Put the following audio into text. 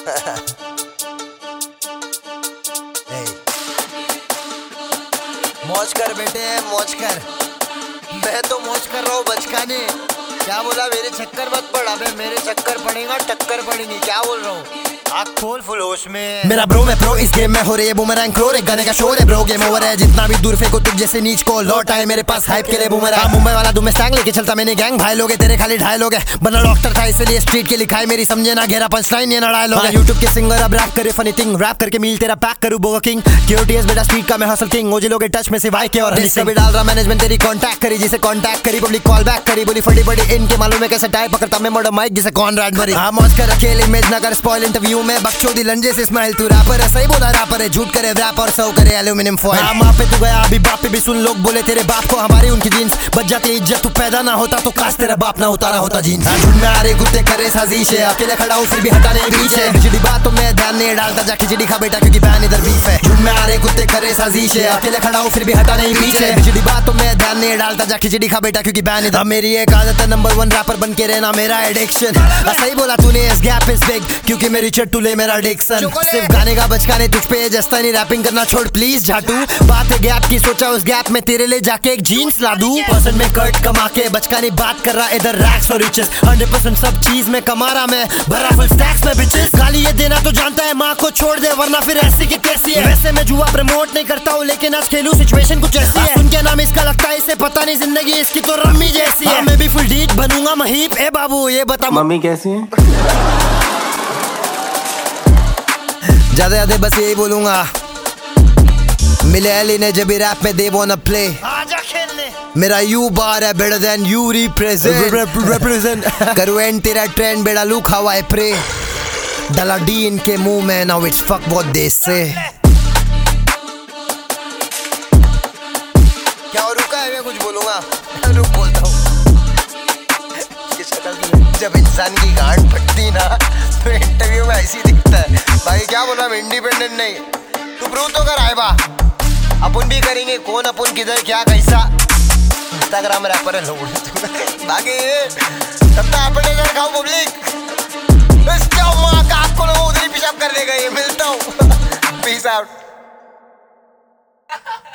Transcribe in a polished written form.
मौज कर बेटे, मौज कर। मैं तो मौज कर रहा हूँ बचकाने। क्या बोला? मेरे चक्कर मत पड़। अबे मेरे चक्कर पड़ेगा टक्कर पड़ेगी। क्या बोल रहा हूँ? आँख खोल फुल होश में। मेरा ब्रो मैं प्रो इस गेम में हो रही है बूमरैंग क्रोर। एक गाने का शोर है ब्रो, गेम ओवर है। जितना भी दूर फेंको तुझ जैसे नीच को लौट आए मेरे पास हाइप के लिए बूमरैंग। मुंबई वाला दुमे स्टैंग लेके चलता मैंने गैंग। भाई लोग तेरे खाली ढाई लोग है। बना डॉक्टर था इसलिए स्ट्रीट के लिखाई मेरी समझे ना घेरा पंच लाइन ये ना लोग। यूट्यूब के सिंगर अब रैप करे फनी थिंग। रैप करके मील तेरा पैक करूँ बोगा किंग। क्यूटीएस बेटा स्ट्रीट का मैं हसल किंग। ओजी लोग टच में सिवाय के और भी डाल रहा मैनेजमेंट तेरी कांटेक्ट करी जिसे कांटेक्ट करी पब्लिक कॉल बैक करी बोली फटी फटी इनके मालूम है कैसे टाइप पकड़ता मैं मोड़ा माइक जिसे कौन रैड भरी। हाँ मौज कर अकेले इमेज ना कर स्पॉइल इंटरव्यू में बकचोदी लंजे से स्माइल। तू रैपर है सही बोला रैपर है। झूठ करे रैप और सर्व करे एल्यूमिनियम फॉइल। हाँ माँ पे तू गया अभी बाप पे भी सुन। लोग बोले तेरे बाप को हमारी उनकी जीन्स बच जाती इज्जत। तू पैदा ना होता तो काश तेरा बाप ना उतारा होता जीन्स। झूठ में आ रहे कुत्ते करे साजिश है। अकेले खड़ा हूँ फिर भी हटाने बीच है। बिजली बात तो मैं ध्यान नहीं डालता जा खिचड़ी खा बेटा क्योंकि बैन इधर बीफ है। झूठ में आ रहे कुत्ते करे साजिश है। अकेले खड़ा हूँ फिर भी हटाने बीच है। बिजली बात तो मैं ध्यान नहीं डालता जा खिचड़ी खा बेटा क्योंकि बैन इधर। मेरी एक आदत है नंबर 1 रैपर बन के रहना मेरा एडिक्शन। सही बोला तूने इस गैप इज बिग क्योंकि मेरी चट्टू ले मेरा डिक्शन। सिर्फ गाने का बचकाने तुझ पे जस्ता नहीं रैपिंग करना छोड़ प्लीज झाटू। बात है गैप की सोचा उस गैप में तेरे लिए जाके एक जीन्स ला दूं। पर्सन में कट कमा के बचकाने बात कर रहा इधर रैक्स और रिचेस। 100% सब चीज में कमा रहा मैं भरा फुल स्टैक्स में बिचेस। गाली ये देना तो जानता है माँ को छोड़ दे वरना फिर ऐसी की तैसी है। वैसे मैं जुआ प्रमोट नहीं करता हूँ लेकिन आज खेलूं सिचुएशन कुछ ऐसी है। सुन के नाम इसका लगता है इसे पता नहीं जिंदगी इसकी तो रम्मी जैसी है। मैं भी फुल डीट बनूंगा महीप। ए बाबू ये बता मम्मी कैसी है? ज्यादा ज्यादा बस यही बोलूंगा मिले एली ने जब भी रैप में दे वांना प्ले। आजा खेलने। मेरा यू बार है बेटर देन यू रिप्रेजेंट करूँ एंड तेरा ट्रेंड बेड़ा लुक हाउ आई प्रे। डाला डी इनके मुंह में now it's fuck what they say. क्या रुका है? मैं कुछ बोलूंगा। रुक बोलता हूँ। जब इंसान की गांड फटती ना तो इंटरव्यू में ऐसी दिखता है। भाई क्या बोला? मैं इंडिपेंडेंट नहीं। तू प्रूव तो कर आए बा। अपन भी करेंगे। कौन अपन किधर क्या कैसा इंस्टाग्राम रैपर है लोग बाकी तब तक अपन इधर खाओ पब्लिक। बस क्या माँ का आपको लोग उधर ही पेशाब कर देगा। ये मिलता हूँ। Peace out.